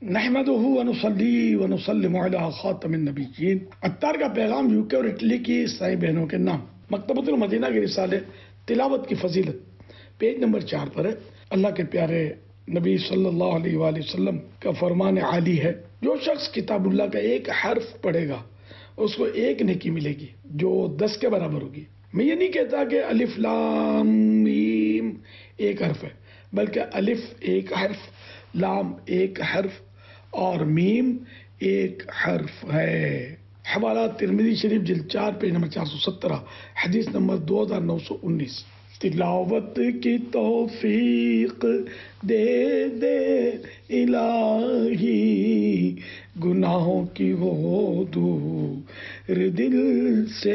نحمدہ ونصلی ونسلم علی خاتم النبیین۔ عطار کا پیغام یوکے اور اٹلی کی عیسائی بہنوں کے نام۔ مکتبۃ المدینہ کے رسالے تلاوت کی فضیلت پیج نمبر 4 پر ہے۔ اللہ کے پیارے نبی صلی اللہ علیہ وآلہ وسلم کا فرمان عالی ہے، جو شخص کتاب اللہ کا ایک حرف پڑھے گا اس کو ایک نیکی ملے گی جو 10 کے برابر ہوگی۔ میں یہ نہیں کہتا کہ الف لام میم ایک حرف ہے، بلکہ الف ایک حرف، لام ایک حرف اور میم ایک حرف ہے۔ حوالہ ترمذی شریف جلد 4 پیج نمبر 417، حدیث نمبر 2919۔ تلاوت کی توفیق دے دے الہی، گناہوں کی وہ دور دل سے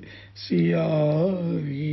سیاہی۔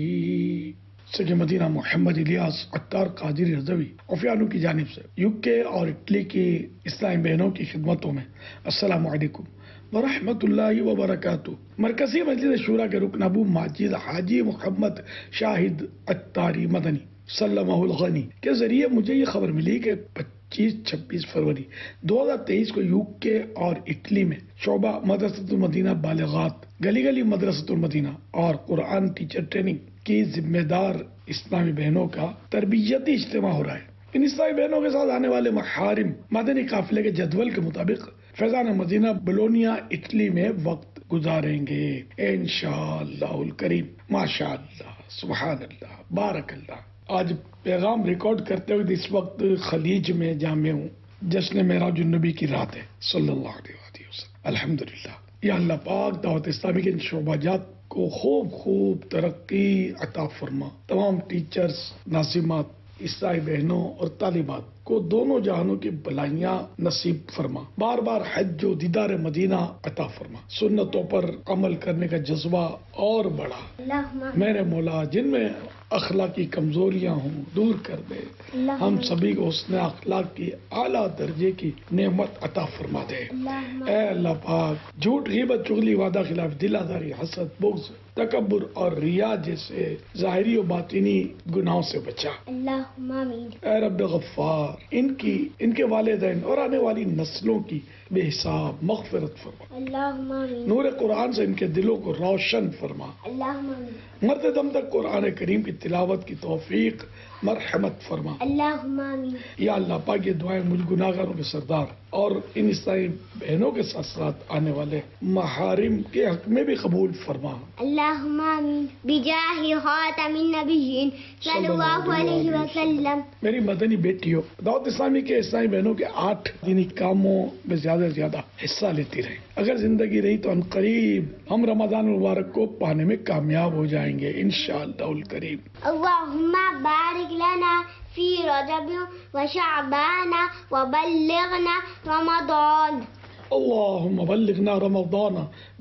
سید مدینہ محمد الیاس عطار قادری رضوی عفیانو کی جانب سے یوکے اور اٹلی کی اسلامی بہنوں کی خدمتوں میں السلام علیکم ورحمۃ اللہ وبرکاتہ۔ مرکزی مجلس شورا کے رکن ابو ماجد حاجی محمد شاہد عطاری مدنی سلمہ الغنی کے ذریعے مجھے یہ خبر ملی کہ 25-26 فروری 2023 کو یوکے اور اٹلی میں شعبہ مدرسۃ المدینہ بالغات، گلی گلی مدرسۃ المدینہ اور قرآن ٹیچر ٹریننگ کی ذمہ دار اسلامی بہنوں کا تربیتی اجتماع ہو رہا ہے۔ ان اسلامی بہنوں کے ساتھ آنے والے محارم مدنی قافلے کے جدول کے مطابق فیضان مدینہ بولونیا اٹلی میں وقت گزاریں گے انشاءاللہ الکریم۔ ماشاء اللہ، سبحان اللہ، بارک اللہ۔ آج پیغام ریکارڈ کرتے ہوئے اس وقت خلیج میں جامع ہوں، جشن معراج النبی کی رات ہے صلی اللہ علیہ وسلم۔ الحمدللہ، یا اللہ پاک دعوت اسلامی کے ان شعبہ جات کو خوب ترقی عطا فرما۔ تمام ٹیچرز، ناظمات، عیسائی بہنوں اور طالبات کو دونوں جہانوں کی بلائیاں نصیب فرما۔ بار بار حج و دیدار مدینہ عطا فرما۔ سنتوں پر عمل کرنے کا جذبہ اور بڑھا۔ میرے مولا، جن میں اخلاقی کمزوریاں ہوں دور کر دے۔ ہم سبھی کو حسن اخلاق کی اعلیٰ درجے کی نعمت عطا فرما دے۔ اے اللہ پاک، جھوٹ، غیبت، چغلی، وعدہ خلاف، دل آزاری، حسد، بغض، تکبر اور ریا جیسے ظاہری و باطنی گناہوں سے بچا۔ اللہم آمین۔ اے رب غفار، ان کے والدین اور آنے والی نسلوں کی بے حساب مغفرت فرما۔ اللہم آمین۔ نور قرآن سے ان کے دلوں کو روشن فرما۔ اللہم آمین۔ مرتے دم تک قرآن کریم کی تلاوت کی توفیق مرحمت فرما۔ اللہم آمین۔ یا اللہ پاک، یہ دعائیں مجھ گناہگاروں کے سردار اور ان اسلامی بہنوں کے ساتھ ساتھ آنے والے محارم کے حق میں بھی قبول فرما۔ اللہم آمین۔ بجاہ خاتم النبیین صلی اللہ علیہ وسلم۔ میری مدنی بیٹیوں، دعوت اسلامی کے اسلامی بہنوں کے 8 دینی کاموں میں زیادہ سے زیادہ حصہ لیتی رہیں۔ اگر زندگی رہی تو انقریب ہم رمضان المبارک کو پانے میں کامیاب ہو جائیں گے انشاءاللہ الکریم۔ اللہم بارک لنا فی رجب و شعبان و بلغنا رمضان۔ اللہم بلغنا رمضان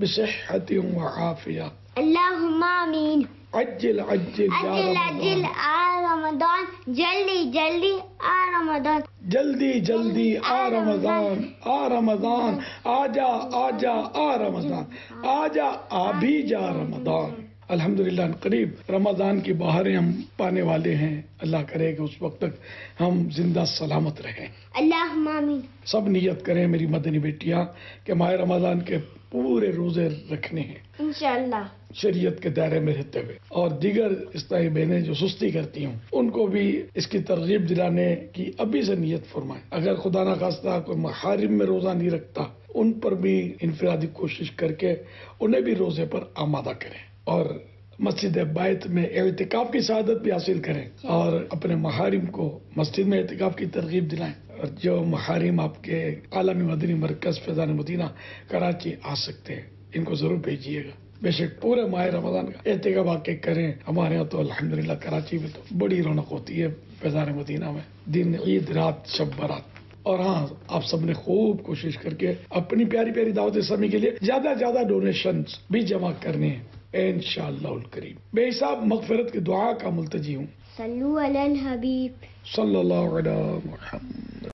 بصحت و عافیہ۔ اللہم آمین۔ عجل عجل یا عجل عجل رمضان، آ رمضان، جلدی جلدی آ رمضان، جلدی جلدی آ رمضان، آ رمضان، آجا آجا آ رمضان، آجا آ بھی جا رمضان۔ الحمدللہ قریب رمضان کی بہاریں ہم پانے والے ہیں۔ اللہ کرے کہ اس وقت تک ہم زندہ سلامت رہیں۔ اللہم آمین۔ سب نیت کریں میری مدنی بیٹیاں کہ ماہ رمضان کے پورے روزے رکھنے ہیں انشاءاللہ۔ شریعت کے دائرے میں رہتے ہوئے، اور دیگر اسلامی بہنیں جو سستی کرتی ہوں ان کو بھی اس کی ترغیب دلانے کی ابھی سے نیت فرمائیں۔ اگر خدا نخواستہ کوئی محارم میں روزہ نہیں رکھتا، ان پر بھی انفرادی کوشش کر کے انہیں بھی روزے پر آمادہ کریں، اور مسجد بیت میں اعتکاف کی سعادت بھی حاصل کریں، اور اپنے محارم کو مسجد میں اعتکاف کی ترغیب دلائیں۔ اور جو محارم آپ کے عالمی مدنی مرکز فیضان مدینہ کراچی آ سکتے ہیں، ان کو ضرور بھیجیے گا۔ بے شک پورے ماہ رمضان کا اعتکاف آ کے کریں۔ ہمارے یہاں تو الحمدللہ کراچی میں تو بڑی رونق ہوتی ہے فیضان مدینہ میں، دن عید، رات شب برات۔ اور ہاں، آپ سب نے خوب کوشش کر کے اپنی پیاری پیاری دعوت اسلامی کے لیے زیادہ سے زیادہ ڈونیشنز بھی جمع کرنے ہیں انشاءاللہ الکریم۔ بے حساب مغفرت کی دعا کا ملتجی ہوں۔ صلو علی الحبیب صلی اللہ علیہ محمد۔